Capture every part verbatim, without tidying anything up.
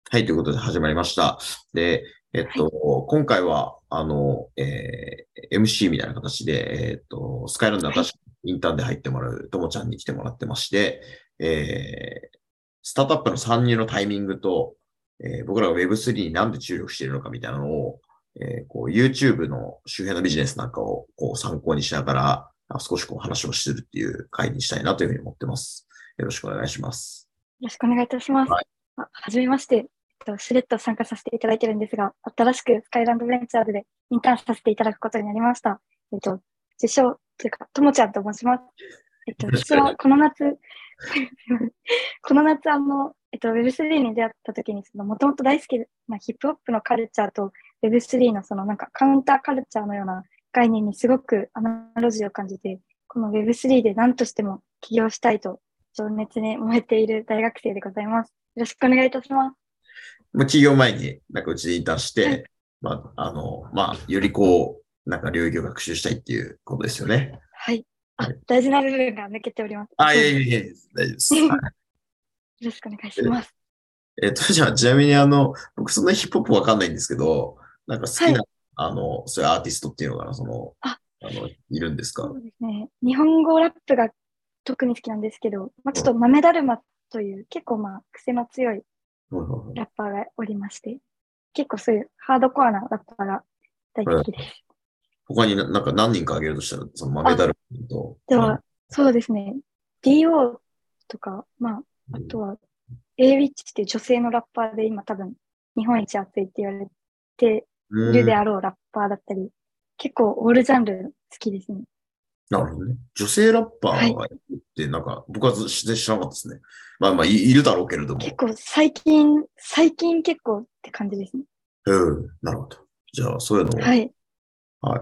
はい、ということで始まりました。で、えっはい。 と、今回は、あの、えー エムシー みたいな形で、えっと、スカイランドはい。 新しいインターンで入ってもらうともちゃんに来てもらってまして、えースタートアップの参入のタイミングと、えー僕らが ウェブスリー になんで注力しているのかみたいなのを、えーこう YouTube の周辺のビジネスなんかをこう参考にしながら、あ少しこう話をしてるっていう回にしたいなというふうに思ってます。よろしくお願いします。 よろしくお願いいたします。 はい。 あ、はじめまして。えっと、しれっと参加させていただいてるんですが、新しくスカイランドベンチャーズでインターンさせていただくことになりました。えっと、自称というか、ともちゃんと申します。えっと、 よろしくお願いし私はこの夏、この夏、あの、えっと、ウェブスリー に出会った時に、その、もともと大好きなヒップホップのカルチャーと ウェブスリー のその、なんかカウンターカルチャーのような概念にすごくアナロジーを感じて、この ウェブスリー で何としても起業したいと、情熱に燃えている大学生でございます。よろしくお願いいたします。 まあ、企業前になんかうちでインターンしはい。 て、まあ、あの、まあ、よりこう、なんか領域を学習したいっていうことですよね。 はい。あ、 はい。 大事な部分が抜けております。 あ、いそうです。 えいえいえ、大丈夫です。はよろしくお願いしまい。 す。 えっと、じゃあ、ちなみにあの、僕そんなヒップホップわかんないんですけど、なんか好きな、 はい。 あの、そういうアーティストっていうのかな、その、 あ、 あの、いるんですか？ そうですね。日本語ラップが特に好きなんですけど、まあ、ちょっとうん。 豆だるまという結構まあ癖の強いはいはいラッパーがおりまして、結構そういうハードコアなラッパーが大好はい。 きです。 他にな、なんか何人か挙げるとしたら、その豆だあ、 ると、までは、そうですね。ディーオー とか、まあ、あとは A ウィッチっていう女性のラッパーで今多分日本一熱いって言われているうん、 であろうラッパーだったり、結構オールジャンル好きですね。 なるほどね。女性ラッパはい。 ーがいるって、なんか、僕は全然知らなかったですね。まあまあ、い、いるだろうけれども。 結構最近、最近結構って感じですね。 うん、なるほど。じゃあ、そういうのを、 はい。 はい。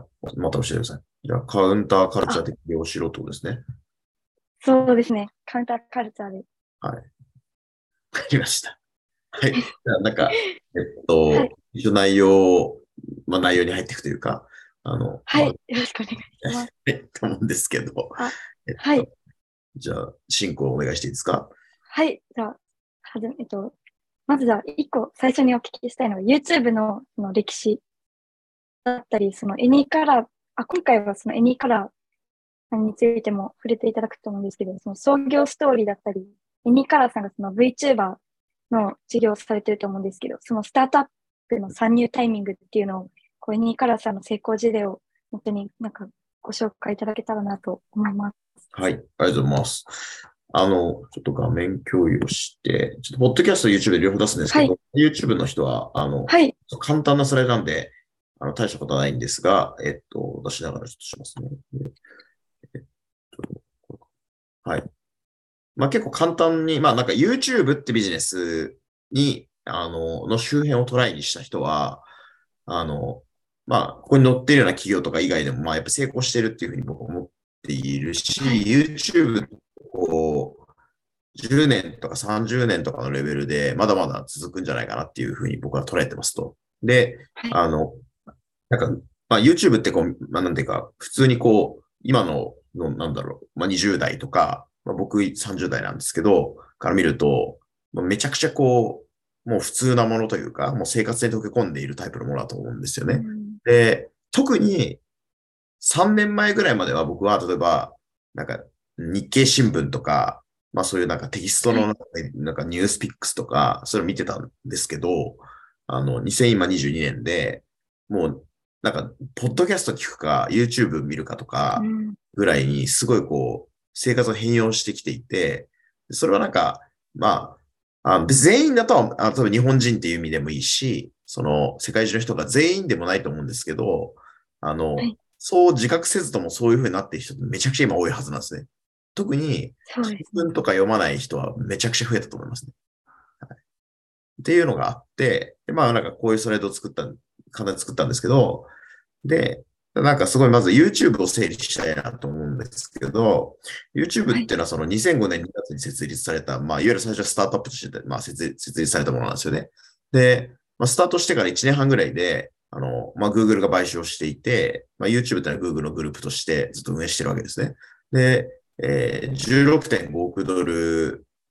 また教えてください。じゃあ、カウンターカルチャーあ、 的領素人ですね。 そうですね。カウンターカルチャーで。 はい。わかりました。はい。じゃあ、なんか、えっはい。 と、一応内容、まあ内容に入っていくというか、あの、まあ、 はい。よろしくお願いします。 と思うんですけど、 あ、 えっと、 はい。 じゃあ、進行お願いしていいですか？ はい。じゃあ、はじめ、えっと、まずは一個最初にお聞きしたいのが YouTube のその歴史だったり、そのエニーカラー、あ、今回はそのエニーカラーについても触れていただくと思うんですけど、その創業ストーリーだったり、エニーカラーさんがその VTuber の授業をされてると思うんですけど、そのスタートアップの参入タイミングっていうのを、こうエニーカラーさんの成功事例を本当になんかご紹介いただけたらなと思います。 はい。ありがとうございます。あの、ちょっと画面共有をして、ちょっと、ポッドキャスト、YouTube で両方出すんですけはい、 ど、YouTube の人は、あの、 はい、 簡単なスライドなんで、あの、大したことはないんですが、えっと、出しながらちょっとしますね。えっと、はい。まあ結構簡単に、まあなんか YouTube ってビジネスに、あの、の周辺をトライにした人は、あの、まあ、ここに載っているような企業とか以外でも、まあやっぱ成功してるっていうふうに僕は思っているし、 はい、 YouTube こう、じゅうねんとかさんじゅうねんとかのレベルで、まだまだ続くんじゃないかなっていうふうに僕は捉えてますと。で、 はい、 あの、なんか、まあ YouTube ってこう、まあなんていうか、普通にこう、今の、のなんだろう、まあにじゅう代とか、まあ僕さんじゅう代なんですけど、から見ると、まあめちゃくちゃこう、もう普通なものというか、もう生活に溶け込んでいるタイプのものだと思うんですよね。 うん、 で、特にさんねんまえぐらいまでは僕は、例えば、なんか、日経新聞とか、まあそういうなんかテキストはい、 の中でなんかニュースピックスとか、それを見てたんですけど、あの、にせんにじゅうにねんで、もう、なんか、ポッドキャスト聞くか、YouTube 見るかとか、 うん、 ぐらいに、すごいこう、生活を変容してきていて、それはなんか、まあ、あ別に全員だとは、あ例えば日本人っていう意味でもいいし、その、世界中の人が全員でもないと思うんですけど、あの、 はい、 そう自覚せずともそういう風になっている人ってめちゃくちゃ今多いはずなんですね。特に、 そうですね。 新聞とか読まない人はめちゃくちゃ増えたと思いますね。っていうのがあって、でまあなんかこういうスライドを作った、簡単に作ったんですけど、で、なんかすごいまず YouTube を整理したいなと思うんですけど、YouTube はい、 っていうのはそのにせんごねんにがつに設立された、まあいわゆる最初はスタートアップとして、まあ設立設立されたものなんですよね。で、まあ、スタートしてからいちねんはんぐらいで、あの、まあ Google が買収をしていて、まあ YouTube ってのは Google のグループとしてずっと運営してるわけですね。で、えー、じゅうろくてんごおくドル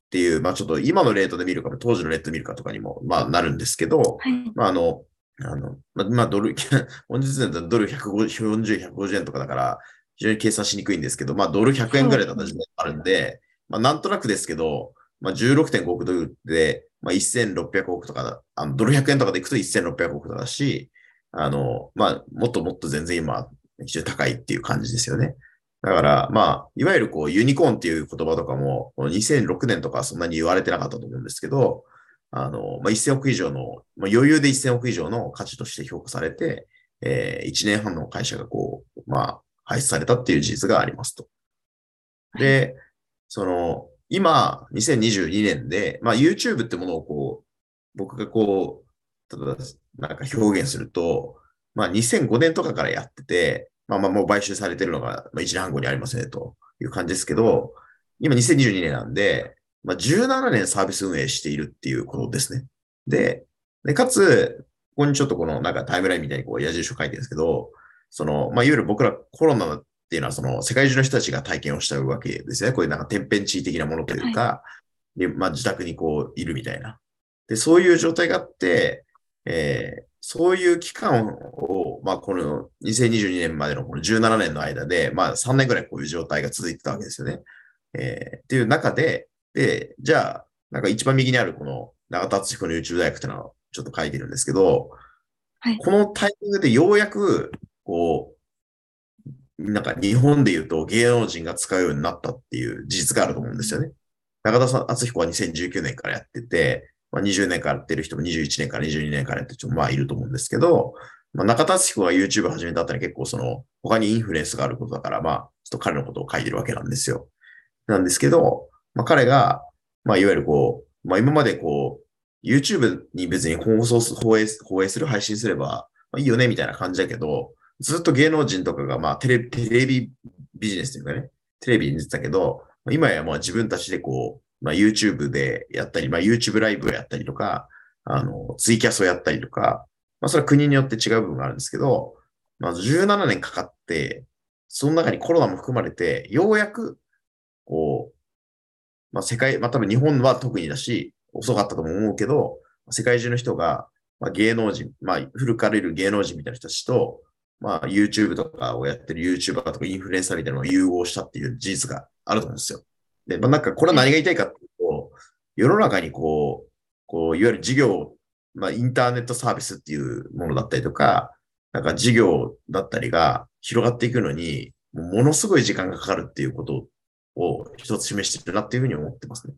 っていう、まあちょっと今のレートで見るか、当時のレートで見るかとかにも、まあなるんですけど、 はい。 まああの、あの、まあ、まあドル、本日だとドルひゃくごじゅう、よんじゅう、ひゃくごじゅうえんとかだから、非常に計算しにくいんですけど、まあドルひゃくえんぐらいだった時そうですね。 代があるんで、まあなんとなくですけど、まあじゅうろくてんごおくドルで、まあせんろっぴゃくおくとかだ、あのドルひゃくえんとかでいくとせんろっぴゃくおくとかだし、あの、まあもっともっと全然今、非常に高いっていう感じですよね。だから、まあ、いわゆるこう、ユニコーンっていう言葉とかも、このにせんろくねんとかはそんなに言われてなかったと思うんですけど、あの、まあ、せんおく以上の、まあ、余裕でせんおく以上の価値として評価されて、えー、いちねんはんの会社がこう、まあ、廃止されたっていう事実がありますと。 はい。 で、その、今、にせんにじゅうにねんで、まあ、YouTube ってものをこう、僕がこう、例えば、なんか表現すると、まあ、にせんごねんとかからやってて、まあまあ、もう買収されてるのが、まあ、いちねんはん後にありますね、という感じですけど、今にせんにじゅうにねんなんで、まあ、じゅうななねんサービス運営しているっていうことですね。で、でかつ、ここにちょっとこのなんかタイムラインみたいにこう矢印を書いてるんですけど、その、まあ、いわゆる僕らコロナっていうのはその世界中の人たちが体験をしたわけですね。こういうなんか天変地異的なものというはい。 か、で、まあ、自宅にこういるみたいな。で、そういう状態があって、えーそういう期間を、まあ、このにせんにじゅうにねんまでのこのじゅうななねんの間で、まあ、さんねんぐらいこういう状態が続いてたわけですよね。えーっていう中で、で、じゃあ、なんか一番右にあるこの永田敦彦の YouTube 大学っていうのをちょっと書いてるんですけど、 はい。 このタイミングでようやく、こう、なんか日本で言うと芸能人が使うようになったっていう事実があると思うんですよね。中田さん、敦彦はにせんじゅうきゅうねんからやってて、まあ、にじゅうねんからやってる人もにじゅういちねんからにじゅうにねんからやってる人もまあいると思うんですけど、まあ、中田敦彦が YouTube 始めたあたり結構その、他にインフルエンスがあることだから、まあ、ちょっと彼のことを書いてるわけなんですよ。なんですけど、まあ、彼が、まあ、いわゆるこう、まあ、今までこう、YouTube に別に放送す、放映、放映する、配信すれば、まあ、いいよね、みたいな感じだけど、ずっと芸能人とかが、まあ、テレビ、テレビビジネスというかね、テレビに出てたけど、まあ、今やまあ自分たちでこう、まあ、YouTube でやったり、まあ、YouTube ライブをやったりとか、あの、ツイキャスをやったりとか、まあ、それは国によって違う部分があるんですけど、まあ、じゅうななねんかかって、その中にコロナも含まれて、ようやくこう、まあ、世界、まあ、多分日本は特にだし、遅かったとも思うけど、世界中の人が、まあ、芸能人、まあ、古かれる芸能人みたいな人たちと、まあ、YouTube とかをやってる YouTuber とかインフルエンサーみたいなのを融合したっていう事実があると思うんですよ。で、まあ、なんか、これははい。 何が言いたいかっていうと、世の中にこう、こう、いわゆる事業、まあ、インターネットサービスっていうものだったりとか、なんか事業だったりが広がっていくのに、ものすごい時間がかかるっていうことを一つ示してるなっていうふうに思ってますね。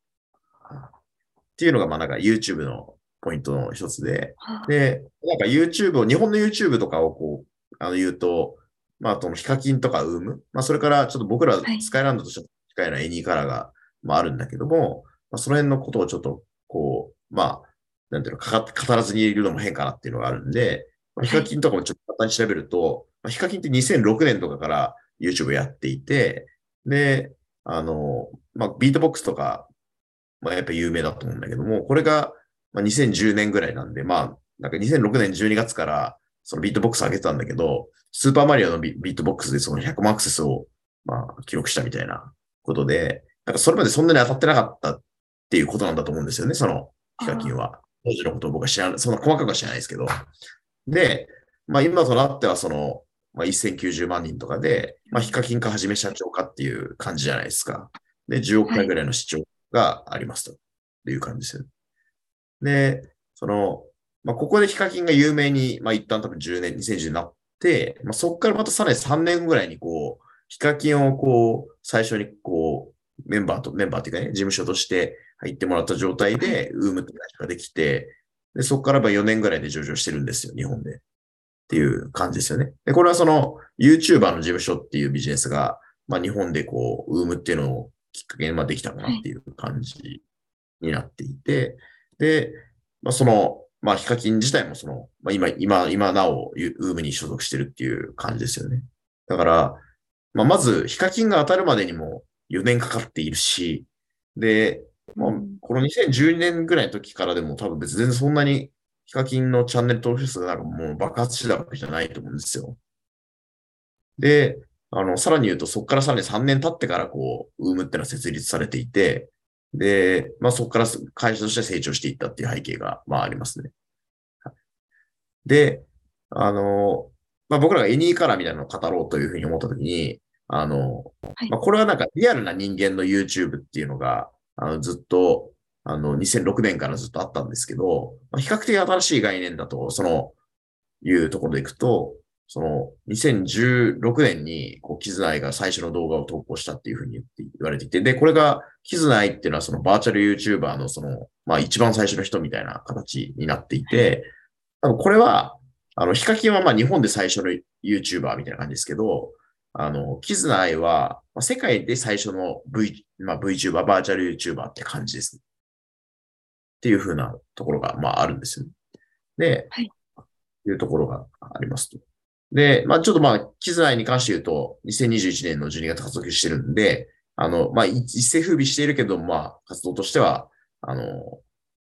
っていうのが、まあなんか YouTube のポイントの一つで、 はで、なんか YouTube を、日本の YouTube とかをこう、あの言うと、まあ、そのヒカキンとかウーム、まあ、それからちょっと僕らはい。 スカイランドとしては近いようなエニーカラーが、まあ、あるんだけども、まあ、その辺のことをちょっと、こう、まあ、なんていうの、かか語らずにいるのも変かなっていうのがあるんで、まあ、ヒはい。 カキンとかもちょっと簡単に調べると、まあ、ヒカキンってにせんろくねんとかから YouTube やっていて、で、あの、まあ、ビートボックスとか、まあ、やっぱ有名だと思うんだけども、これが、まあ、にせんじゅうねんぐらいなんで、まあ、なんかにせんろくねんじゅうにがつからそのビートボックス上げてたんだけど、スーパーマリオのビビートボックスでそのひゃくまんアクセスを、まあ、記録したみたいなことで、なんかそれまでそんなに当たってなかったっていうことなんだと思うんですよね、そのヒカキンあは。当時のことを僕は知らない、そんな細かくは知らないですけど。で、まあ今となってはその、まあ、せんきゅうじゅうまん人とかで、まあヒカキンかはじめ社長かっていう感じじゃないですか。で、じゅうおくあ。はい。 回ぐらいの視聴がありますと。いう感じですよ。で、その、まあ、ここでヒカキンが有名に、まあ、一旦多分じゅうねん、にせんじゅうねんになって、まあ、そこからまたさらにさんねんぐらいにこう、ヒカキンをこう、最初にこう、メンバーと、メンバーっていうかね、事務所として入ってもらった状態はい。 で、ウームって会社ができて、で、そこからまあよねんぐらいで上場してるんですよ、日本で。っていう感じですよね。で、これはその YouTuber の事務所っていうビジネスが、まあ日本でこう、ウームっていうのをきっかけにまあできたかなはい。 っていう感じになっていて、で、まあ、その、まあ、ヒカキン自体もその、まあ、今、今、今なお、ウームに所属してるっていう感じですよね。だから、まあ、まず、ヒカキンが当たるまでにもよねんかかっているし、で、まあ、 うん。 このにせんじゅうねんぐらいの時からでも多分別に全然そんなにヒカキンのチャンネル登録者数がなんかもう爆発してたわけじゃないと思うんですよ。で、あの、さらに言うと、そこからさらにさんねん経ってから、こう、ウームってのは設立されていて、 で、まあそこから会社として成長していったっていう背景が、まあありますね。で、あの、まあ僕らがエニーカラーみたいなのを語ろうというふうに思ったときに、あの、 はい。 まあこれはなんかリアルな人間の YouTube っていうのが、あのずっと、あの、にせんろくねんからずっとあったんですけど、まあ、比較的新しい概念だと、その、いうところでいくと、その、にせんじゅうろくねんに、こう、キズナイが最初の動画を投稿したっていうふうに言って言われていて、で、これが、キズナイっていうのはそのバーチャル YouTuber のその、まあ一番最初の人みたいな形になっていはい。 て、多分これは、あの、ヒカキンはまあ日本で最初の YouTuber みたいな感じですけど、あの、キズナアイは、まあ、世界で最初の V、まあ、VTuber、バーチャル YouTuber って感じですね。っていう風なところが、まああるんですよね。で、 はい。 いうところがありますと。で、まあちょっとまあ、キズナアイに関して言うと、にせんにじゅういちねんのじゅうにがつ発足してるんで、あの、まあ一世風靡しているけど、まあ活動としては、あの、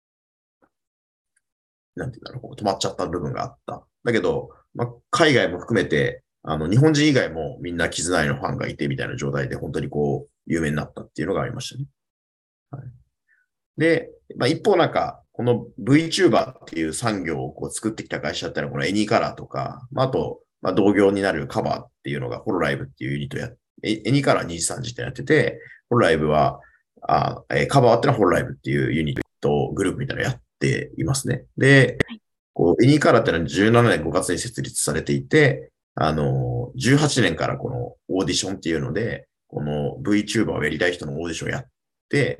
なんていうんだろう、止まっちゃった部分があった。だけど、まあ、海外も含めて、あの、日本人以外もみんな絆愛のファンがいてみたいな状態で、本当にこう、有名になったっていうのがありましたね。はい、で、まあ、一方なんか、この VTuber っていう産業をこう作ってきた会社ってのは、このエニーカラーとか、まあ、あと、まあ、同業になるカバーっていうのが、ホロライブっていうユニットや、エニーカラーにじゅうさんじってやってて、ホロライブは、あえカバーってのはホロライブっていうユニットグループみたいなのやっていますね。で、 はい。 こう、エニーカラーってのはじゅうななねんごがつに設立されていて、あの、じゅうはちねんからこのオーディションっていうので、この VTuber をやりたい人のオーディションをやって、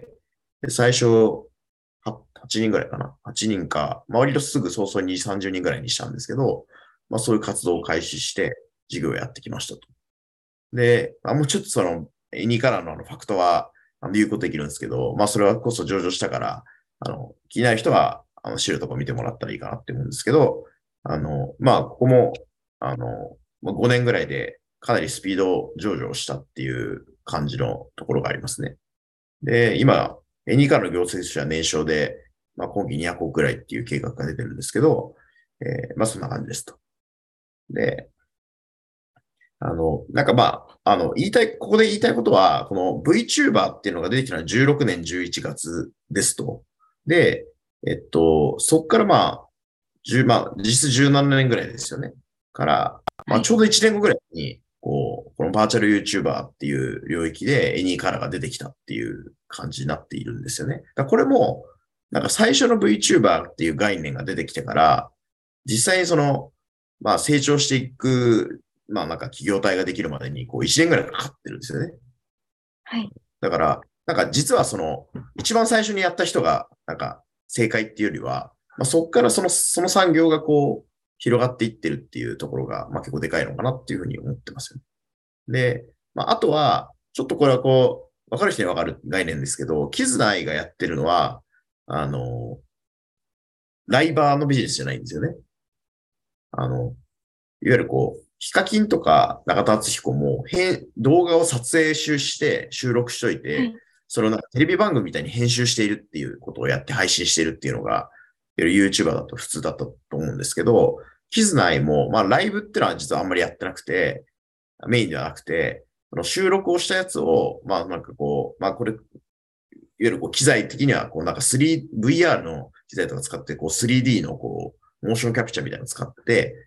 で最初、はちにんぐらいかな。はちにんか、周りとすぐ早々にさんじゅうにんぐらいにしたんですけど、まあそういう活動を開始して、事業をやってきましたと。で、まあ、もうちょっとその、エニーカラーのあのファクトは、あの、言うことできるんですけど、まあそれはこそ上場したから、あの、気になる人は、あの、知るとこ見てもらったらいいかなって思うんですけど、あの、まあ、ここも、あの、ごねんぐらいでかなりスピード上場したっていう感じのところがありますね。で、今、エニカの業績としては年商で、まあ、今期にひゃくおくくらいっていう計画が出てるんですけど、えーまあ、そんな感じですと。で、あの、なんかまあ、あの、言いたい、ここで言いたいことは、この VTuber っていうのが出てきたのはじゅうろくねんじゅういちがつですと。で、えっと、そっからまあ、じゅう、まあ、実質じゅうななねんぐらいですよね。から、まあ、 はい。 ちょうどいちねんごぐらいに、こう、このバーチャル YouTuber っていう領域でエニーカラーが出てきたっていう感じになっているんですよね。だこれも、なんか最初の VTuber っていう概念が出てきてから、実際にその、まあ成長していく、まあなんか企業体ができるまでに、こういちねんぐらいかかってるんですよね。 はい。 だから、なんか実はその、一番最初にやった人が、なんか正解っていうよりは、まあ、そこからその、その産業がこう、広がっていってるっていうところが、まあ結構でかいのかなっていうふうに思ってますよね。で、まああとは、ちょっとこれはこう、わかる人にわかる概念ですけど、キズナアイがやってるのは、あの、ライバーのビジネスじゃないんですよね。あの、いわゆるこう、ヒカキンとか中田敦彦も、動画を撮影集して収録しといて、 はい。 それをなんかテレビ番組みたいに編集しているっていうことをやって配信しているっていうのが、いわゆる YouTuber だと普通だったと思うんですけど、キズナイも、まあライブってのは実はあんまりやってなくて、メインではなくて、その収録をしたやつを、まあなんかこう、まあこれ、いわゆるこう機材的には、こうなんか スリー、ブイアール の機材とか使って、こう スリーディー のこう、モーションキャプチャーみたいなのを使って、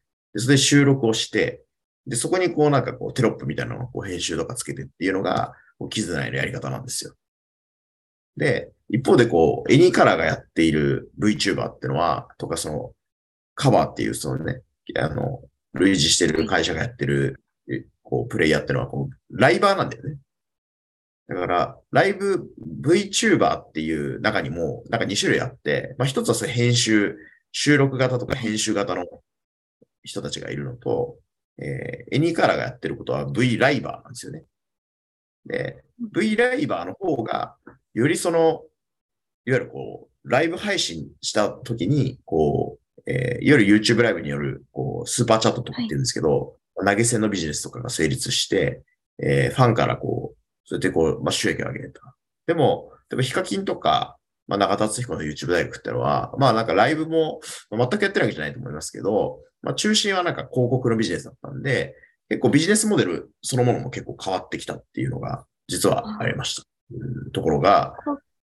で、それで収録をして、で、そこにこうなんかこうテロップみたいなのをこう編集とかつけてっていうのが、こうキズナイのやり方なんですよ。で、一方でこう、エニーカラーがやっている VTuber ってのは、とかその、カバーっていうそのね、あの、類似してはい。 る会社がやってる、こう、プレイヤーってのは、こう、ライバーなんだよね。だから、ライブ VTuber っていう中にも、なんかに種類あって、まあ一つはそれ編集、収録型とかはい。 編集型の人たちがいるのと、えー、エニーカラーがやってることは V ライバーなんですよね。で、V ライバーの方が、よりその、いわゆるこう、ライブ配信した時に、こう、えー、いわゆる YouTube ライブによる、こう、スーパーチャットとかはい。 って言うんですけど、投げ銭のビジネスとかが成立して、えー、ファンからこう、そうやってこう、まあ、収益を上げるとか。でも、でもヒカキンとか、まあ、中田敦彦の YouTube 大学ってのは、まあなんかライブも、まあ、全くやってるわけじゃないと思いますけど、まあ中心はなんか広告のビジネスだったんで、結構ビジネスモデルそのものも結構変わってきたっていうのが、実はありああ、 ました。うんところが、 こう、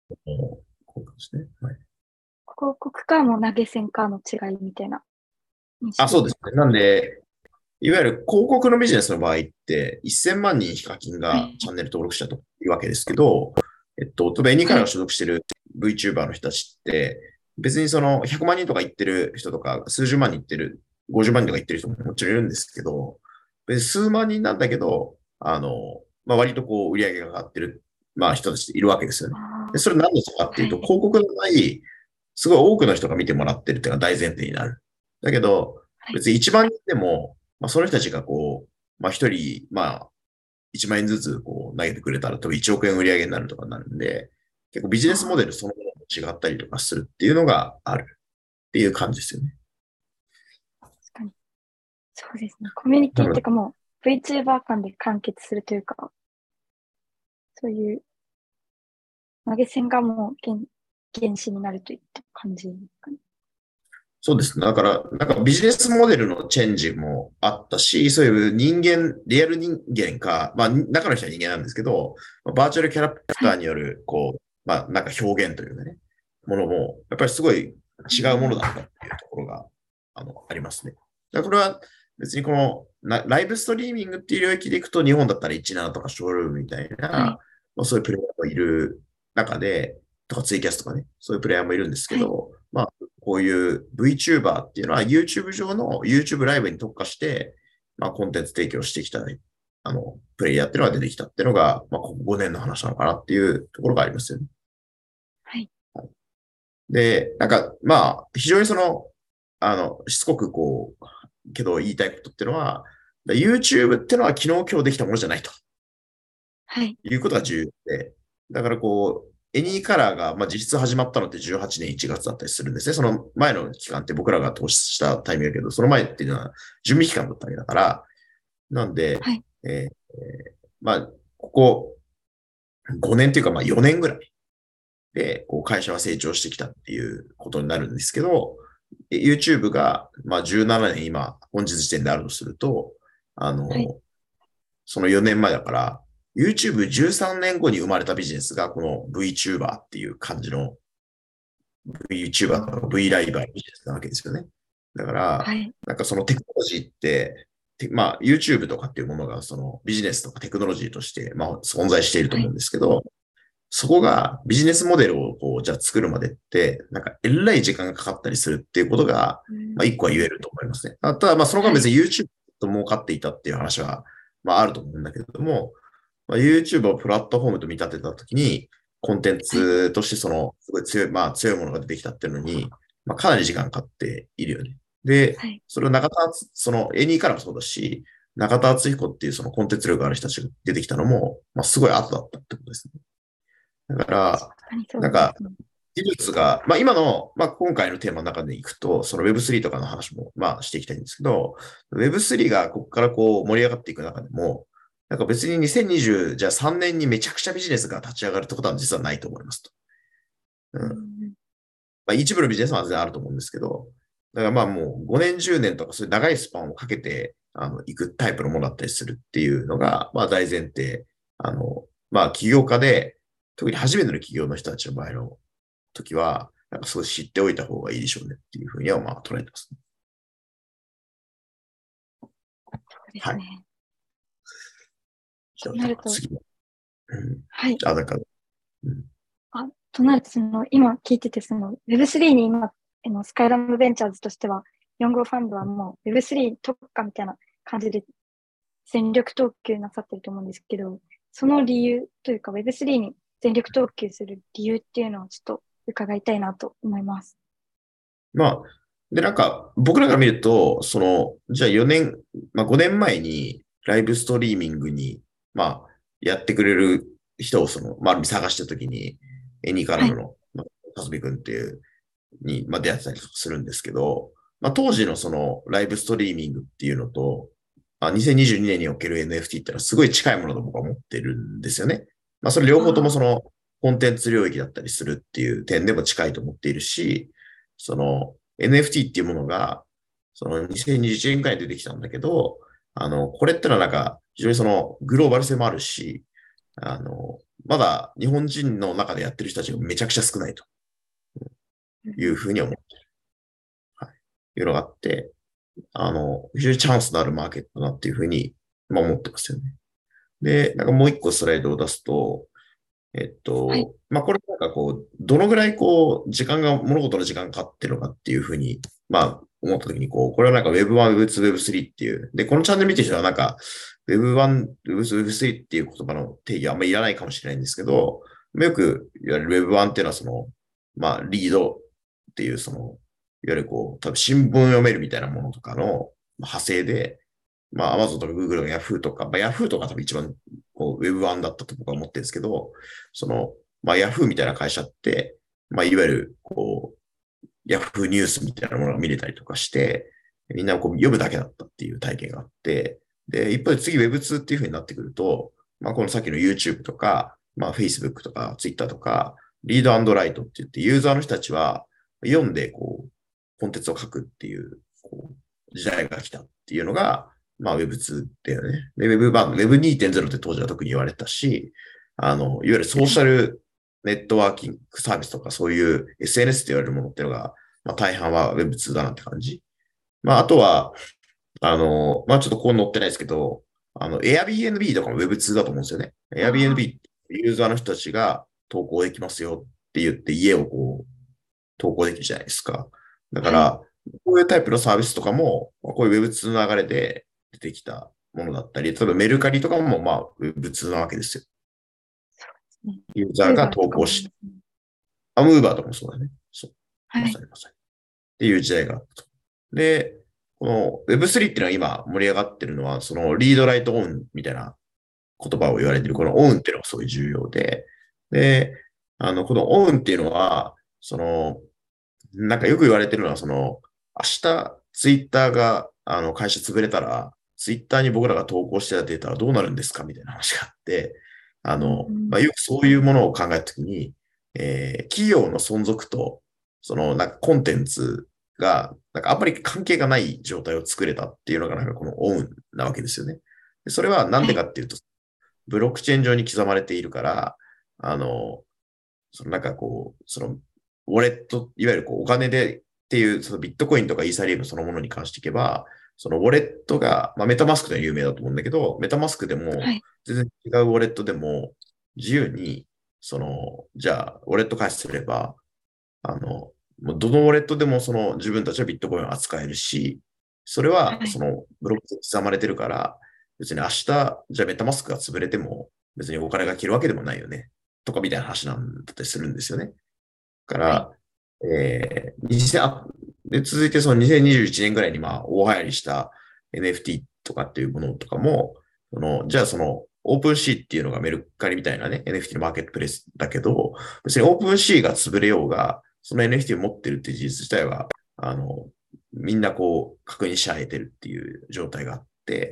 こういう感じですね。はい。 広告かも投げ銭かの違いみたいな認あ、 識ですか？ そうですね。なんで、いわゆる広告のビジネスの場合って、せんまん人ヒカキンはい。 がチャンネル登録者というわけですけど、えっと、例えばエニカラがはい。 所属している VTuber の人たちって、別にそのひゃくまん人とか言ってる人とか、数十万人言ってる、ごじゅうまん人とか言ってる人ももちろんいるんですけど、別に数万人なんだけど、あの、まあ、割とこう売り上げが上がってる、まあ人たちっているわけですよね。で、 あそれ何のかっあ、 ていうと、 はい。 広告のない、すごい多くの人が見てもらってるっていうのが大前提になる。だけど、 はい。 別にいちまん人でも、まあ、その人たちがこう、まあ、一人、まあ、いちまん円ずつこう投げてくれたら多分いちおく円売り上げになるとかになるんで、結構ビジネスモデルあそのものも違ったりとかするっていうのがあるっていう感じですよね。 あ、確かに。そうですね。コミュニテなので、 ィっていうかもう VTuber 間で完結するというか、そういう投げ銭がもう原、原資になるといった感じですかね。 そうですね。だから、なんかビジネスモデルのチェンジもあったし、そういう人間、リアル人間か、まあ、中の人は人間なんですけど、バーチャルキャラクはい。 ターによる、こう、まあ、なんか表現というかね、ものも、やっぱりすごい違うものだったっていうところが、あの、ありますね。だからこれは別にこのな、ライブストリーミングっていう領域でいくと、日本だったらじゅうななとかショールームみたいな、 はい。 まあ、そういうプレイヤーがいる中で、とかツイキャスとかね、そういうプレイヤーもいるんですけはい。 ど、まあ、こういう VTuber っていうのは YouTube 上の YouTube ライブに特化して、まあ、コンテンツ提供してきた、ね、あの、プレイヤーっていうのが出てきたっていうのが、まあ、ここごねんの話なのかなっていうところがありますよね。 はい。 で、なんか、まあ、非常にその、あの、しつこくこう、けど言いたいことっていうのは、YouTube っていうのは昨日今日できたものじゃないとはい。 いうことが重要で、だからこう、エニーカラーが、まあ、実質始まったのってじゅうはちねんいちがつだったりするんですね。その前の期間って僕らが投資したタイミングだけど、その前っていうのは準備期間だったわけだから、なんで、 はい。 えーまあ、ここごねんっていうか、まあよねんぐらいで、こう会社は成長してきたっていうことになるんですけど、YouTube が、まあじゅうななねん今、本日時点であるとすると、あはい。 の、そのよねんまえだから、YouTubeじゅうさんねんごに生まれたビジネスが、この VTuber っていう感じの VTuber とか V ライバービジネスなわけですよね。だから、 はい。 なんかそのテクノロジーって、まあ YouTube とかっていうものがそのビジネスとかテクノロジーとして、まあ、存在していると思うんはい。 ですけど、そこがビジネスモデルをこう、じゃあ作るまでって、なんかえらい時間がかかったりするっていうことが、 うん。 まあ一個は言えると思いますね。ただ、まあその間はい。 別に YouTube と儲かっていたっていう話は、まああると思うんだけれども、まあ、YouTube をプラットフォームと見立てたときに、コンテンはい。 ツとしてその、すごい強い、まあ強いものが出てきたっていうのに、まあかなり時間かかっているよね。で、 はい。 それを中田敦、その エーツー からもそうだし、中田敦彦っていうそのコンテンツ力がある人たちが出てきたのも、まあすごい後だったってことですね。だから、 確かにそなんか、 うですね。 技術が、まあ今の、まあ今回のテーマの中でいくと、その ウェブスリー とかの話も、まあしていきたいんですけど、ウェブスリー がここからこう盛り上がっていく中でも、なんか別ににせんにじゅう、じゃあさんねんにめちゃくちゃビジネスが立ち上がるってことは実はないと思いますと。ううん。 ん。 まあ一部のビジネスは全然あると思うんですけど、だからまあもうごねんじゅうねんとかそういう長いスパンをかけて、あの、行くタイプのものだったりするっていうのが、まあ大前提。あの、まあ起業家で、特に初めての起業の人たちの場合の時は、なんか少し知っておいた方がいいでしょうねっていうふうにはまあ捉えてますね。 そうではい。 すね。 じゃあ、 となると、 次の。うん。 はい。 あ、なんか、うん。 あ、となると、その、今聞いてて、その、ウェブスリー に今、あの、スカイラムベンチャーズとしては、よん号ファンドはもう ウェブスリー 特化みたいな感じで全力投球なさってると思うんですけど、その理由というか ウェブスリー に全力投球する理由っていうのをちょっと伺いたいなと思います。 まあ、で、なんか、僕らが見ると、その、じゃあよねん、まあごねんまえにライブストリーミングに、まあ、やってくれる人をその、まあ、探したときに、エニーカラはい。 ムの、まあ、かずみくんっていうに、まあ、出会ってたりするんですけど、まあ、当時のそのライブストリーミングっていうのと、まあ、にせんにじゅうにねんにおける エヌエフティー ってのはすごい近いものだと僕は思ってるんですよね。まあ、それ両方ともそあのコンテンツ領域だったりするっていう点でも近いと思っているし、その エヌエフティー っていうものが、そのにせんにじゅういちねんくらいに出てきたんだけど、あの、これってのはなんか非常にそのグローバル性もあるし、あの、 まだ日本人の中でやってる人たちがめちゃくちゃ少ないというふうに思ってる。はい。いうのがあって、あの、非常にチャンスのあるマーケットだなっていうふうに、まあ、思ってますよね。で、なんかもう一個スライドを出すと、えっはい。 と、まあ、これなんかこう、どのぐらいこう、時間が、物事の時間がかかってるのかっていうふうに、まあ、思ったときにこう、これはなんか ウェブワン、ウェブツー、ウェブスリー っていう、で、このチャンネル見てる人はなんか、ウェブワン、ウェブツー、ウェブスリー っていう言葉の定義はあんまりいらないかもしれないんですけど、よく言われる ウェブワン っていうのはその、まあ、リードっていうその、いわゆるこう、多分新聞読めるみたいなものとかの派生で、まあ、Amazon とか Google とか Yahoo とか、まあ、Yahoo とか多分一番こう ウェブワン だったと僕は思ってるんですけど、その、まあ、Yahoo みたいな会社って、まあ、いわゆる、こう、Yahoo ニュースみたいなものが見れたりとかして、みんなこう読むだけだったっていう体験があって、で、一方で次 ウェブツー っていう風になってくると、まあ、このさっきの YouTube とか、まあ、Facebook とか Twitter とか、リードアンドライトって言って、ユーザーの人たちは読んで、こう、コンテンツを書くっていう、こう、時代が来たっていうのが、まあ ウェブツー だよね。で、Web、まあ ウェブにてんゼロ って当時は特に言われたし、あの、いわゆるソーシャルネットワーキングサービスとかそういう エスエヌエス って言われるものっていうのが、まあ大半は ウェブツー だなって感じ。まああとは、あの、まあちょっとこう載ってないですけど、あの、Airbnb とかも ウェブツー だと思うんですよね。Airbnb あってユーザーの人たちが投稿できますよって言って家をこう投稿できるじゃないですか。だあ、はい。 から、こういうタイプのサービスとかも、こういう ウェブツー の流れで出てきたものだったり、例えばメルカリとかも、まあ、ウェブツー なわけですよ。 そうですね。 ユーザーがウーバーとか投稿し、 もありますね。 あ、ムーバーとかもそうだね。そう。まはい。 さにまさに。っていう時代があったと。で、この ウェブスリー っていうのは今盛り上がってるのは、そのリードライトオンみたいな言葉を言われてる、このオンっていうのがすごい重要で、で、あの、このオンっていうのは、その、なんかよく言われてるのは、その、明日、ツイッターが、あの、会社潰れたら、ツイッターに僕らが投稿してたデータはどうなるんですかみたいな話があって、あうの、まん。 あ、よくそういうものを考えたときに、えー企業の存続と、その、なんかコンテンツが、なんかあんまり関係がない状態を作れたっていうのが、なんかこのオンなわけですよね。でそれはなんはい。 でかっていうと、ブロックチェーン上に刻まれているから、あの、そのなんかこう、その、ウォレット、いわゆるこうお金でっていう、そのビットコインとかイーサリアムそのものに関していけば、そのウォレットが、まあ、メタマスクで有名だと思うんだけど、メタマスクでも、 はい。 全然違うウォレットでも、自由に、その、じゃあ、ウォレット開発すれば、あの、もうどのウォレットでもその自分たちはビットコインを扱えるし、それははい。 そのブロックで刻まれてるから、別に明日、じゃあメタマスクが潰れても、別にお金が消えるわけでもないよね。とかみたいな話なんだったりするんですよね。かはい。 ら、えー、にせんあで、続いてそのにせんにじゅういちねんぐらいにまあ大流行りした エヌエフティー とかっていうものとかも、その、じゃあその、オープンシーっていうのがメルカリみたいなね、エヌエフティー のマーケットプレイスだけど、別にオープンシーが潰れようが、その エヌエフティー を持ってるっていう事実自体は、あの、みんなこう、確認し合えてるっていう状態があって、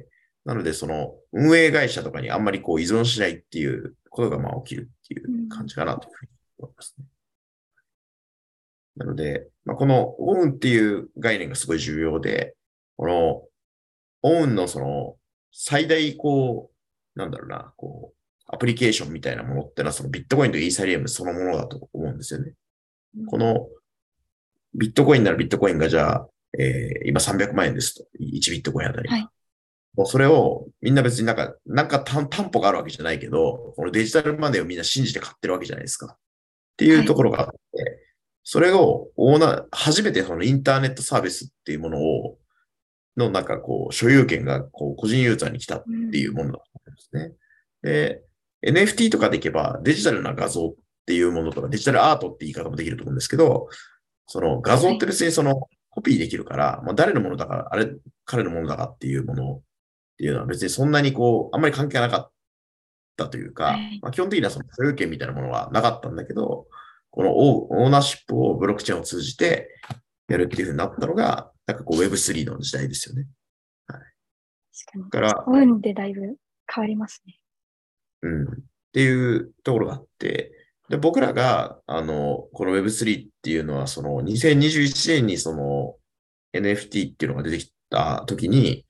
なので、その、運営会社とかにあんまりこう依存しないっていうことがまあ起きるっていう感うん。 じかなというふうに思いますね。なので、まあ、このオウンっていう概念がすごい重要で、このオウンのその最大こう、なんだろうな、こう、アプリケーションみたいなものってのはそのビットコインとイーサリアムそのものだと思うんですよね。 うん。 このビットコインならビットコインがじゃあ、えー今さんびゃくまん円ですと。いちビットコインあたりが。 はい。 もうそれをみんな別になんか、なんか担保があるわけじゃないけど、このデジタルマネーをみんな信じて買ってるわけじゃないですか。っていうとはい。 ころがあって、それをオーナー、初めてそのインターネットサービスっていうものを、のなんかこう、所有権がこう個人ユーザーに来たっていううん。 ものだと思うんですね。で、エヌエフティー とかでいけばデジタルな画像っていうものとかデジタルアートって言い方もできると思うんですけど、その画像はい。 って別にそのコピーできるから、まあ、誰のものだから、あれ、彼のものだかっていうものっていうのは別にそんなにこう、あんまり関係なかったというか、 はい。 まあ、基本的にはその所有権みたいなものはなかったんだけど、このオーナーシップをブロックチェーンを通じてやるっていうふうになったのが、なんかこう ウェブスリー の時代ですよね。はい。 確かに。 だから、 運でだいぶ変わりますね。 うん。っていうところがあって、で、僕らが、あの、この ウェブスリー っていうのは、そのにせんにじゅういちねんにその エヌエフティー っていうのが出てきた時に、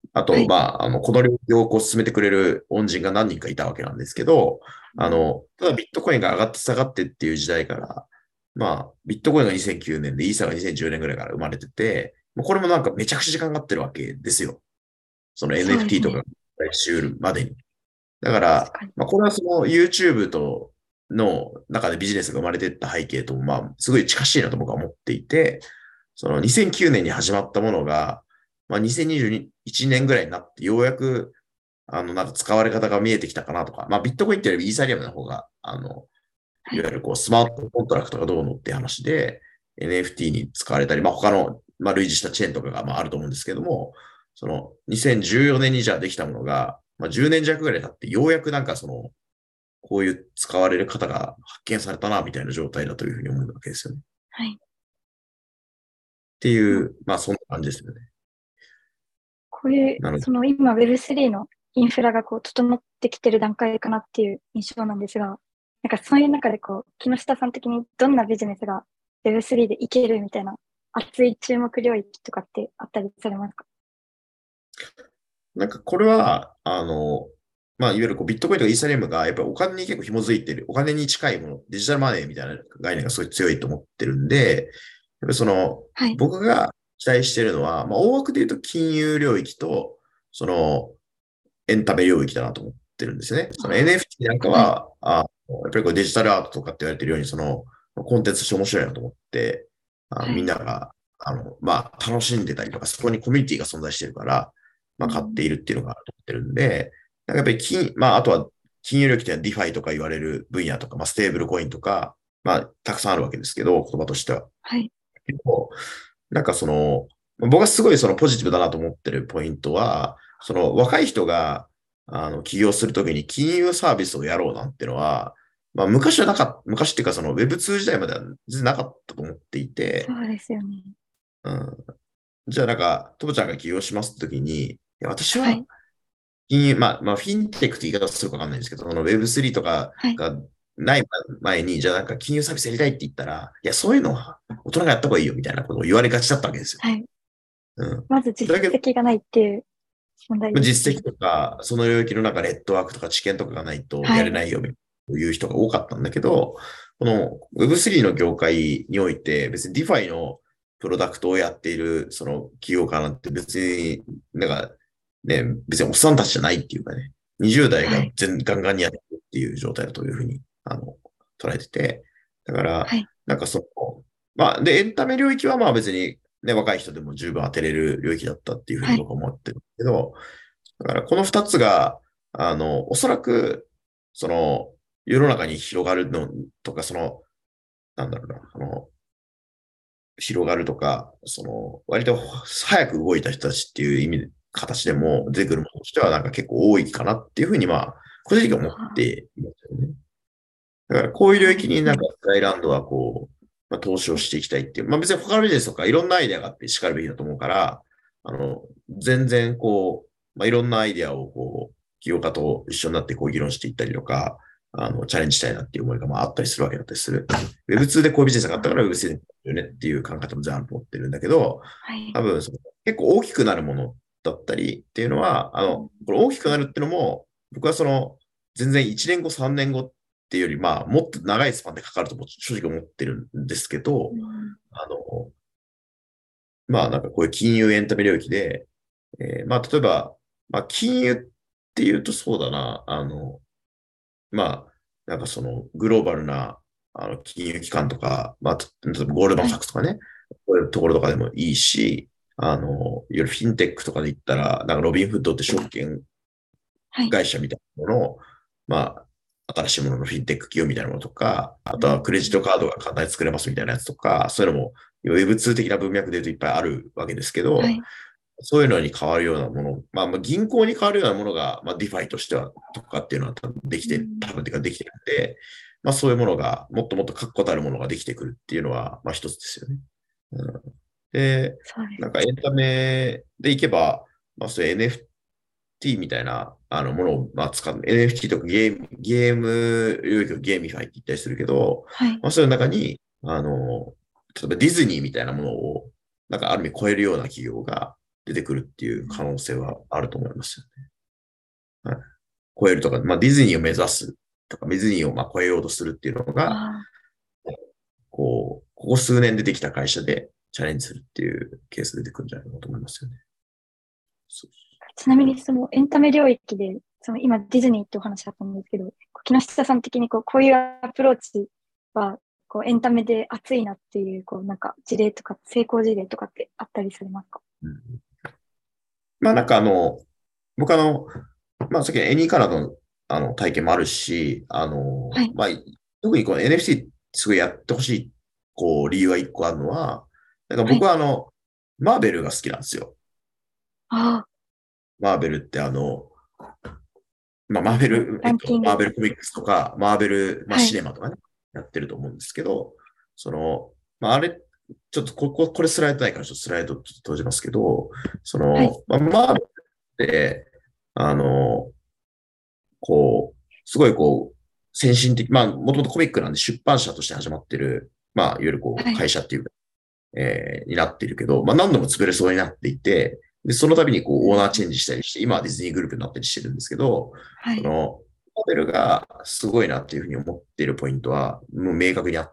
あと、 はい。 まあ、あの、この領域をこう進めてくれる恩人が何人かいたわけなんですけど、あの、ただビットコインが上がって下がってっていう時代から、まあ、ビットコインがにせんきゅうねんで、イーサがにせんじゅうねんぐらいから生まれてて、もうこれもなんかめちゃくちゃ時間かかってるわけですよ。そのそうでエヌエフティー とかすね。 がしうるまでに。だから、 確かに。 まあ、これはその YouTube との中でビジネスが生まれていった背景とも、まあ、すごい近しいなと僕は思っていて、そのにせんきゅうねんに始まったものが、まあ、にせんにじゅういちねんぐらいになって、ようやく、あの、なんか使われ方が見えてきたかなとか、まあ、ビットコインっていうよりイーサリアムの方が、あの、 はい。 いわゆるこう、スマートコントラクトがどうのっていう話で、エヌエフティー に使われたり、まあ、他の、まあ、類似したチェーンとかが、まあ、あると思うんですけども、その、にせんじゅうよねんにじゃあできたものが、まあ、じゅうねん弱ぐらい経って、ようやくなんかその、こういう使われる方が発見されたな、みたいな状態だというふうに思うわけですよね。っはい。 ていまあ、 う、まあ、そんな感じですよね。 こういう、 なので、 その今 ウェブスリー のインフラがこう整ってきてる段階かなっていう印象なんですが、なんかそういう中でこう、木下さん的にどんなビジネスが ウェブスリー でいけるみたいな熱い注目領域とかってあったりされますか？ なんかこれは、あの、まあ、いわゆるこうビットコインとかイーサリアムが、やっぱりお金に結構紐づいてる、お金に近いもの、デジタルマネーみたいな概念がすごい強いと思ってるんで、やっぱりその、 はい。 僕が期待してるのは、まあ、大枠で言うと金融領域と、その、エンタメ領域だなと思ってるんですよね。そのあエヌエフティー なんかあ、はい。 は、あやっぱりこうデジタルアートとかって言われてるように、その、コンテンツとして面白いなと思って、あはい。 みんなが、あの、まあ、楽しんでたりとか、そこにコミュニティが存在してるから、まあ、買ってうん。 いるっていうのがあると思ってるんで、なんかやっぱり金、まあ、あとは、金融領域ってのはディファイとか言われる分野とか、まあ、ステーブルコインとか、まあ、たくさんあるわけですけど、言葉としては。 はい。 結構、なんかその、僕がすごいそのポジティブだなと思ってるポイントは、その若い人が、あの、起業するときに金融サービスをやろうなんてのは、まあ昔はなかった、昔っていうかその ウェブツー 時代までは全然なかったと思っていて、 そうですよね。 うん、じゃあなんか、ともちゃんが起業しますってときに、いや私ははい。 金融、まあ、まあ、フィンテックって言い方するかわかんないんですけど、その ウェブスリー とかはい。 がない前に、じゃあなんか金融サービスやりたいって言ったら、いや、そういうのは大人がやった方がいいよみたいなことを言われがちだったわけですよ。 はい。 うん。 まず実だけど、 績がないっていう問題ですね。 実績とか、その領域の中ネットワークとか知見とかがないとはい。 やれないよみたいないう人が多かったんだけど、この ウェブスリー の業界において、別に DeFi のプロダクトをやっているその企業家なんて別に、なんかね、別におっさんたちじゃないっていうかね、にじゅう代がはい。 全ガンガンにやってるっていう状態だというふうに、あの、捉えてて、だから、 はい。 なんかその、まあ、で、エンタメ領域はまあ別にね、若い人でも十分当てれる領域だったっていうふうにはい。 僕は思ってるけど、だからこの二つが、あの、おそらく、その、世の中に広がるのとか、その、なんだろうな、あの、広がるとか、その、割と早く動いた人たちっていう意味で、形でも出てくるものとしては、なんか結構多いかなっていうふうに、まあ、個人的には思っはあ、 ていますよね。だからこういう領そうですね。 域になんかスカイランドはこう、まあ、投資をしていきたいっていう、まあ別に他のビジネスとかいろんなアイデアがあって叱るべきだと思うから、あの、全然こう、まあいろんなアイデアをこう、起業家と一緒になってこう議論していったりとか、あの、チャレンジしたいなっていう思いがまああったりするわけだったりする。ウェブツー でこういうビジネスがあったからあウェブスリー だよねっていう考え方も全然あると思ってるんだけど、 はい。 多分その結構大きくなるものだったりっていうのは、あうん、 の、これ大きくなるっていうのも、僕はその、全然いちねんご、さんねんごっていうより、まあ、もっと長いスパンでかかると正直思ってるんですけど、 うん、 あの、まあ、なんかこういう金融エンタメ領域で、えーまあ、例えば、まあ、金融っていうとそうだな、あの、まあ、なんかそのグローバルなあの金融機関とか、まあ、例えばゴールドマン・はい。 サックスとかね、こういうところとかでもいいし、あの、いわゆるフィンテックとかで言ったら、なんかロビンフッドって証券はい。 会社みたいなものを、まあ、新しいもののフィンテック企業みたいなものとか、あうとはクレジットん、 カードが簡単に作れますみたいなやつとか、そういうのも ウェブツー 的な文脈で言うといっぱいあるわけですけど、 はい。 そういうのに変わるようなもの、まあ、まあ銀行に変わるようなものが、まあ、ディファイとしては、とかっていうのは多分できて、 うん、 多分てかできてるんで、まあそういうものが、もっともっと確固たるものができてくるっていうのは、まあ一つですよね。うん、で、 そうです。 なんかエンタメでいけば、まあそういう エヌエフティー みたいなあのものを、まあ、使う、エヌエフティー とかゲーム、ゲーム領域をゲーミファイって言ったりするけど、 はい。 まあそういう中に、あの、例えばディズニーみたいなものを、なんかある意味超えるような企業が、 出てくるっていう可能性はあると思いますよね。はい、超えるとか、まあ、ディズニーを目指すとか、ディズニーをまあ超えようとするっていうのが、 あこう、ここ数年出てきた会社でチャレンジするっていうケース出てくるんじゃないかと思いますよね。そうーちなみにそのエンタメ領域で、その今ディズニーってお話あったんですけど、木下さん的にこう、こういうアプローチは、こうエンタメで熱いなっていう、こうなんか事例とか、成功事例とかってあったりされますか？ うん、まあなんかあの、僕あの、まあさっきのエニーカラーのあの体験もあるし、あの、 はい。 まあ、特にこの エヌエフティー すごいやってほしい、こう、理由が一個あるのは、なんかはい。 僕はあの、マーベルが好きなんですよ。 ああ、 マーベルってあの、まあ、マーベえっと、 ル、えっと、 ランキング。 マーベルコミックスとか、マーベル、まあ、 はい。 シネマとかね、やってると思うんですけど、その、まあ、あれ、ちょっとここ、これスライドないからちょっとスライドちょっと閉じますけど、そはい。 の、まあ、マーベルって、あの、こう、すごいこう、先進的、まあ、もともとコミックなんで出版社として始まってる、まあ、いわゆるこう、 はい。 会社っていうか、えーになっているけど、まあ、何度も潰れそうになっていて、で、その度にこう、オーナーチェンジしたりして、今はディズニーグループになったりしてるんですけど、 はい。 その、マーベルがすごいなっていうふうに思っているポイントは、もう明確にあって、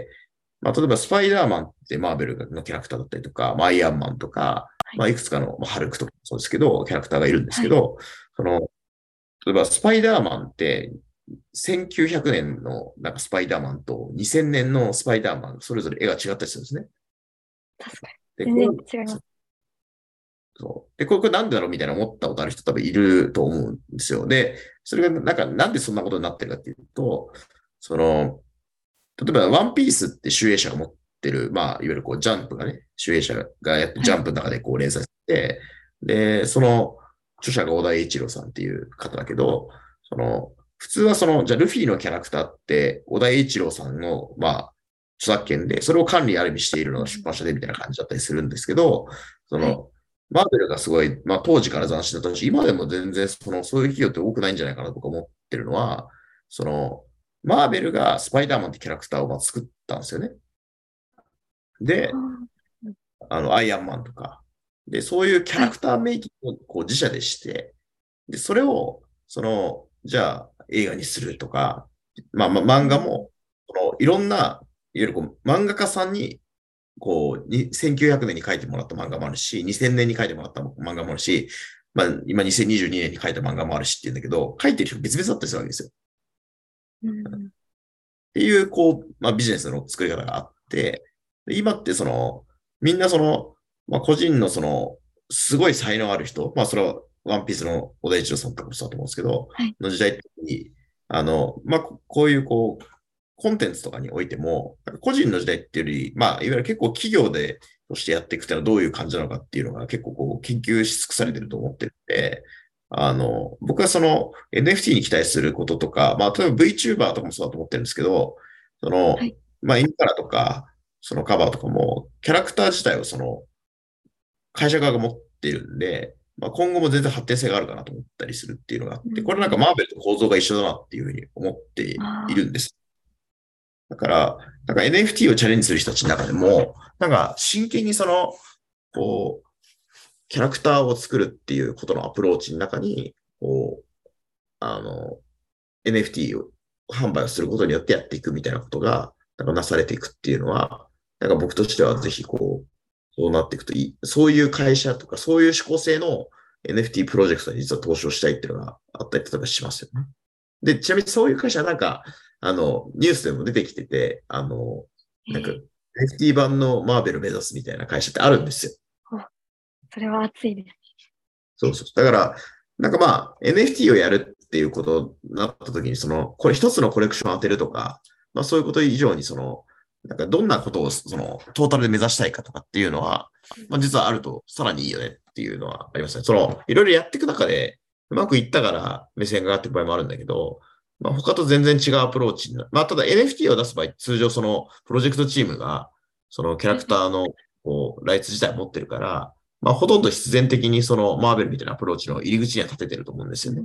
まあ、例えばスパイダーマンってマーベルのキャラクターだったりとか、まあアイアンマンとか、 はい。 まあ、いくつかの、まあ、ハルクとかもそうですけど、キャラクターがいるんですはい。 けど、その、例えばスパイダーマンってせんきゅうひゃくねんのなんかスパイダーマンとにせんねんのスパイダーマン、それぞれ絵が違ったりするんですね。 確かで、 に。全然これ、 違います。 そう。で、これ、これなんでだろうみたいな思ったことある人多分いると思うんですよ。で、それがなんか、なんでそんなことになってるかっていうと、その、例えばワンピースって集英社が持ってる、まあ、いわゆるこう、ジャンプがね、集英社がやってはい。 ジャンプの中でこう連載して、で、その著者が小田栄一郎さんっていう方だけど、その、普通はその、じゃあルフィのキャラクターって、小田栄一郎さんの、まあ、著作権で、それを管理ある意味しているのが出うん、 版社でみたいな感じだったりするんですけど、そはい。 の、マーベルがすごい、まあ当時から斬新だったし、今でも全然その、そういう企業って多くないんじゃないかなと僕は思ってるのは、その、マーベルがスパイダーマンってキャラクターをまあ作ったんですよね。 あで、 ー、 あの、アイアンマンとか。で、そういうキャはい。 ラクターメイキングをこう自社でして、で、それを、その、じゃあ映画にするとか、まあ、まあ、漫画うん、 も、その、いろんな、いわゆるこう漫画家さんに、こう、にせんきゅうひゃくねんに書いてもらった漫画もあるし、にせんねんに書いてもらった漫画もあるし、まあ、今にせんにじゅうにねんに書いた漫画もあるしって言うんだけど、書いてる人別々だったりするわけですよ。 うん、 っていう、こう、まあ、ビジネスの作り方があって、今ってその、みんなその、まあ、個人のその、すごい才能ある人、まあ、それは、ワンピースの小田一郎さんとかもそうだと思うんですけど、 はい。 の時代に、あの、まあ、こういう、こう、コンテンツとかにおいても、個人の時代っていうより、まあ、いわゆる結構企業で、としてやっていくっていうのはどういう感じなのかっていうのが結構こう研究し尽くされてると思ってて、あの、僕はその エヌエフティー に期待することとか、まあ、例えば VTuber とかもそうだと思ってるんですけど、その、 はい。 まあ、インカラとか、そのカバーとかも、キャラクター自体をその、会社側が持ってるんで、まあ、今後も全然発展性があるかなと思ったりするっていうのがあって、これなんかうん、 マーベルと構造が一緒だなっていうふうに思っていあるんです。だから、なんか エヌエフティー をチャレンジする人たちの中でも、なんか真剣にその、こう、キャラクターを作るっていうことのアプローチの中に、こう、あの、エヌエフティー を販売をすることによってやっていくみたいなことが、なんかなされていくっていうのは、なんか僕としてはぜひこう、そうなっていくといい。そういう会社とか、そういう思考性の エヌエフティー プロジェクトに実は投資をしたいっていうのがあったりとかしますよね。で、ちなみにそういう会社なんか、あの、ニュースでも出てきてて、あの、 ー、 なんか、 えー、 エヌエフティー 版のマーベル目指すみたいな会社ってあるんですよ。 お、それは熱いです。 そうそう。だから、なんかまあ、エヌエフティー をやるっていうことになった時に、その、これ一つのコレクションを当てるとか、まあそういうこと以上に、その、なんかどんなことを、その、トータルで目指したいかとかっていうのは、まあ実はあるとさらにいいよねっていうのはありますね。その、いろいろやっていく中で、うまくいったから目線が上がっていく場合もあるんだけど、まあ他と全然違うアプローチになる。まあただ エヌエフティー を出す場合、通常その、プロジェクトチームが、そのキャラクタはい。 ーの、こう、ライツ自体を持ってるから、まあ、ほとんど必然的にそのマーベルみたいなアプローチの入り口には立ててると思うんですよね。 うん、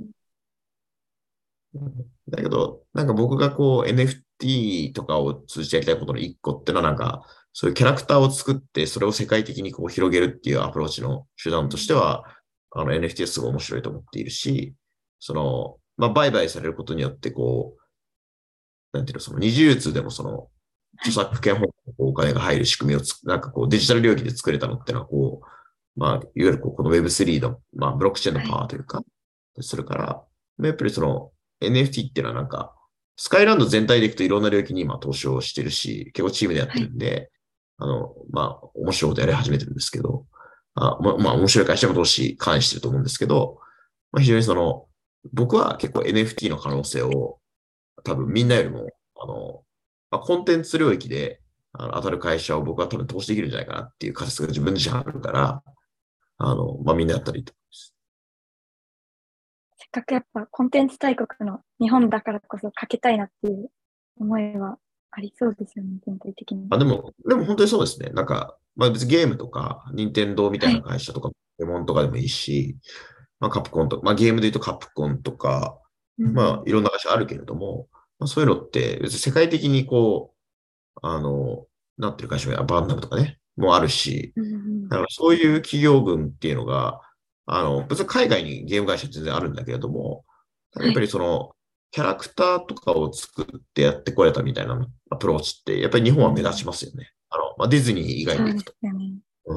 だけど、なんか僕がこう エヌエフティー とかを通じてやりたいことの一個ってのはなんか、 そういうキャラクターを作って、それを世界的にこう広げるっていうアプローチの手段としては、あの エヌエフティー はすごい面白いと思っているし、その、まあ、売買されることによって、こう、なんていうの、その二次流通でもその、著作権法にお金が入る仕組みをつ、なんかこうデジタル領域で作れたのってのは、こう、まあ、いわゆるこうこの ウェブスリー の、まあ、ブロックチェーンのパワーというか、するから、やっぱりその エヌエフティー っていうのはなんか、スカイランド全体でいくといろんな領域に今投資をしてるし、結構チームでやってるんで、あの、まあ、面白いことやり始めてるんですけど、あままあ、面白い会社も投資関与してると思うんですけど、まあ、非常にその、僕は結構 エヌエフティー の可能性を多分みんなよりも、あの、まあ、コンテンツ領域であの当たる会社を僕は多分投資できるんじゃないかなっていう仮説が自分自身あるから、あの、まあ、みんなやったらいいと思います。 せっかくやっぱコンテンツ大国の日本だからこそかけたいなっていう思いはありそうですよね、全体的に。 あ、でも、でも本当にそうですね。なんか、まあ別にゲームとか、任天堂みたいなはい。 会社とか、ポケモンとかでもいいし、まあカプコンとか、まあゲームで言うとカプコンとか、まあうん。 いろんな会社あるけれども、まあそういうのって別に世界的にこう、あの、なってる会社もバンダムとかね、もあるし、 うん。 だからそういう企業群っていうのが、あの、別に海外にゲーム会社全然あるんだけれども、やっぱはい。 りその、キャラクターとかを作ってやってこれたみたいなアプローチって、やっぱり日本は目立ちうん。 ますよね。あの、まあ、ディズニー以外そうですでいくと。 よね。 うん。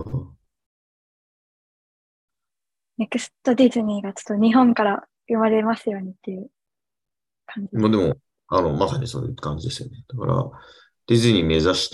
ネクストディズニーがちょっと日本から生まれますようにっていう感じです。 まあでも、あの、まさにそういう感じですよね。だから、ディズニー目指して、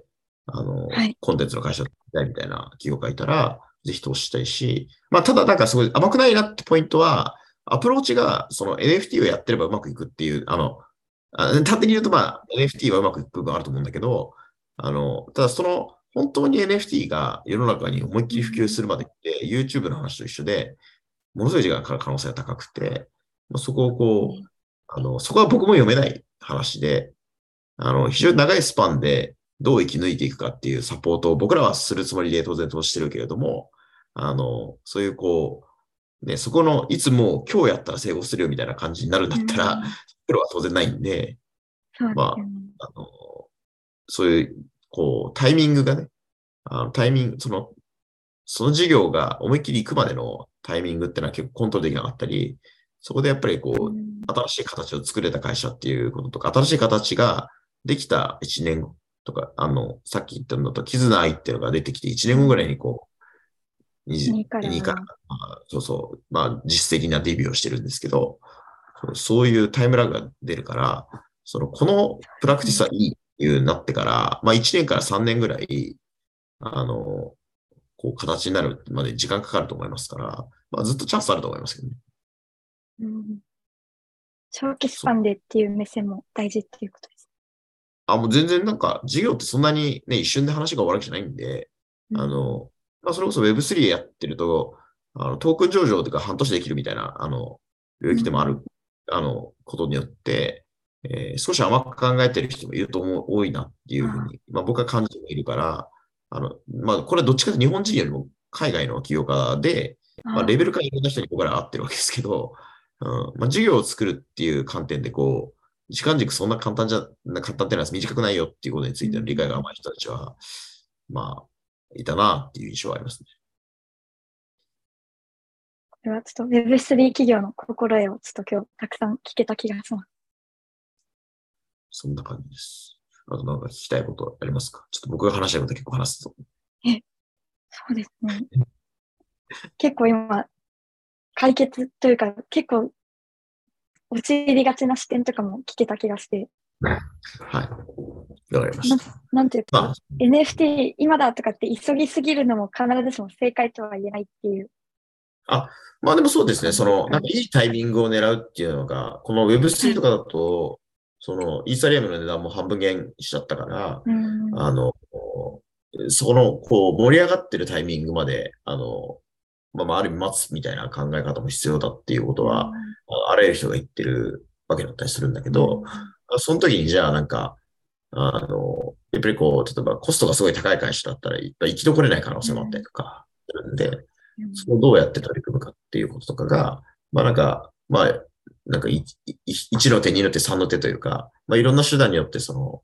あの、 はい。 コンテンツの会社を作りたいみたいな企業がいたら、ぜひ投資したいし、まあ、ただなんかすごい甘くないなってポイントは、アプローチが、その エヌエフティー をやってればうまくいくっていう、あの、あ端的に言うと、まあ、エヌエフティー はうまくいく部分あると思うんだけど、あの、ただその、本当に エヌエフティー が世の中に思いっきり普及するまでって、YouTube の話と一緒で、ものすごい時間かかる可能性が高くて、まあ、そこをこう、あの、そこは僕も読めない話で、あの、非常に長いスパンでどう生き抜いていくかっていうサポートを僕らはするつもりで当然としてるけれども、あの、そういうこう、ね、そこのいつも今日やったら成功するよみたいな感じになるんだうったら、 ん。 プロは当然ないんで、 そうですよまね。 あ、あの、そういう、こう、タイミングがね、あのタイミング、その、その事業が思いっきり行くまでのタイミングってのは結構コントロールできなかったり、そこでやっぱりこう、 うん。 新しい形を作れた会社っていうこととか、新しい形ができたいちねんごとか、あの、さっき言ったのと、絆愛っていうのが出てきていちねんごぐらいにこう、に、 にからにから、 は。 まあそうそう、まあ実績なデビューをしてるんですけど、そうそういうタイムラグが出るから、その、このプラクティスはいいっていうなってから、まあいちねんからさんねんぐらい、あの、こう形になるまで時間かかると思いますから、まあずっとチャンスあると思いますけどね。 うん。長期スそう。 パンでっていう目線も大事っていうことです。 あ、もう全然なんか、事業ってそんなにね、一瞬で話が終わるわけじゃないんで、 うん。 あの、まあそれこそ ウェブスリー やってると、あの、トークン上場とか半年できるみたいな、あの、領うん。 域でもある、あの、ことによって、えー少し甘く考えてる人もいると思う、多いなっていうふうあに、まあ僕は感じているから、あの、まあこれはどっちかというと日本人よりも海外の起業家で、 あ。 まあレベルああ。 感いろんな人に僕らは合ってるわけですけど、うん、まあ事業を作るっていう観点でこう、時間軸そんな簡単じゃ、簡単っていうのは短くないよっていうことにつういての理解がん。 甘い人たちは、まあ、いたなっていう印象はありますね。 これはちょっと ウェブスリー 企業の心得をちょっと今日たくさん聞けた気がします。 そんな感じです。あとなんか聞きたいことありますか？ちょっと僕が話したいこと結構話すと。 え、そうですね。結構今、解決というか、結構陥りがちな視点とかも聞けた気がして、 はい。わかりましな、 た。 なんていうか、 まあ、 エヌエフティー 今だとかって急ぎすぎるのも必ずしも正解とは言えないっていうあ、まあでもそうですね。 感その、 じですかね。 なんかいいタイミングを狙うっていうのが、このはウェブスリー とい。 かだと、その、イーサリアムの値段も半分減しちゃったから、 うん。 あの、そこの、こう、盛り上がってるタイミングまで、あの、まあ、まあ、ある意味待つみたいな考え方も必要だっていうことは、 うん。 ああらゆる人が言ってるわけだったりするんだけうど、 ん。 その時にじゃあなんか、あの、やっぱりこう、例えばコストがすごい高い会社だったら、生き残れない可能性もあったりうん。 とかするんで、 うん。 そこをどうやって取り組むかっていうこととかが、まあなんか、まあ、なんかいいいちの手、にの手、さんの手というか、まあいろんな手段によってその、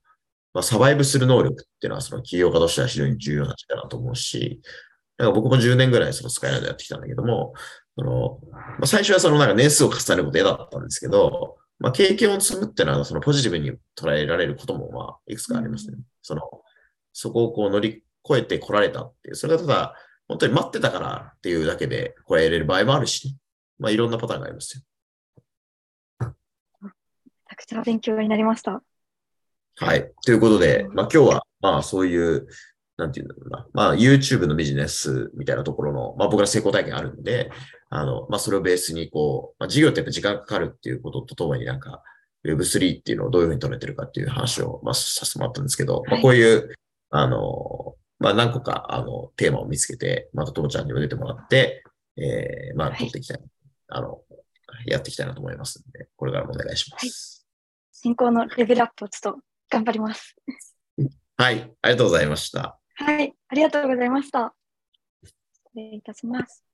まあ、サバイブする能力っていうのは、その起業家としては非常に重要な力だと思うし、だから僕もじゅうねんぐらいそのスカイライドやってきたんだけども、その、まあ、最初はそのなんか年数を重ねること嫌だったんですけど、まあ、経験を積むっていうのは、そのポジティブに捉えられることも、まあ、いくつかありますね。 うん。 その、そこをこう乗り越えてこられたっていう、それがただ、本当に待ってたからっていうだけで超えれる場合もあるしね、まあ、いろんなパターンがありますよ。 めちゃくちゃ勉強になりました。 はい。ということで、 うん。 まあ今日は、まあそういう、なんていうんだろうな。まあ YouTube のビジネスみたいなところの、まあ僕ら成功体験あるんで、あの、まあそれをベースにこう、まあ事業ってやっぱ時間かかるっていうこととともになんか ウェブスリー っていうのをどういうふうに取れてるかっていう話を、まあさせてもらったんですけど、まあはい。 こういう、あの、まあ何個か、あの、テーマを見つけて、またともちゃんにも出てもらって、えー、まあはい。 取っていきたい。あの、やっていきたいなと思いますんで、これからもお願いしまはい。 す。 進行のレベルアップをちょっと頑張ります。 はい。ありがとうございました。 はい。ありがとうございました。失礼いたします。